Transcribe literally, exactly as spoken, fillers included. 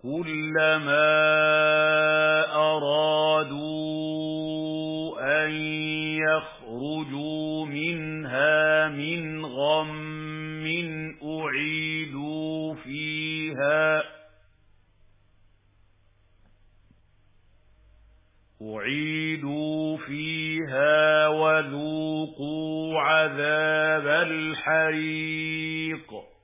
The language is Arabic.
كُلَّمَا أَرَادُوا أَن يَخْرُجُوا مِنْهَا مِنْ غَمٍّ أُعِيدُوا فِيهَا أُعِيدُوا فِيهَا وَذُوقُوا عَذَابَ الْحَرِيقِ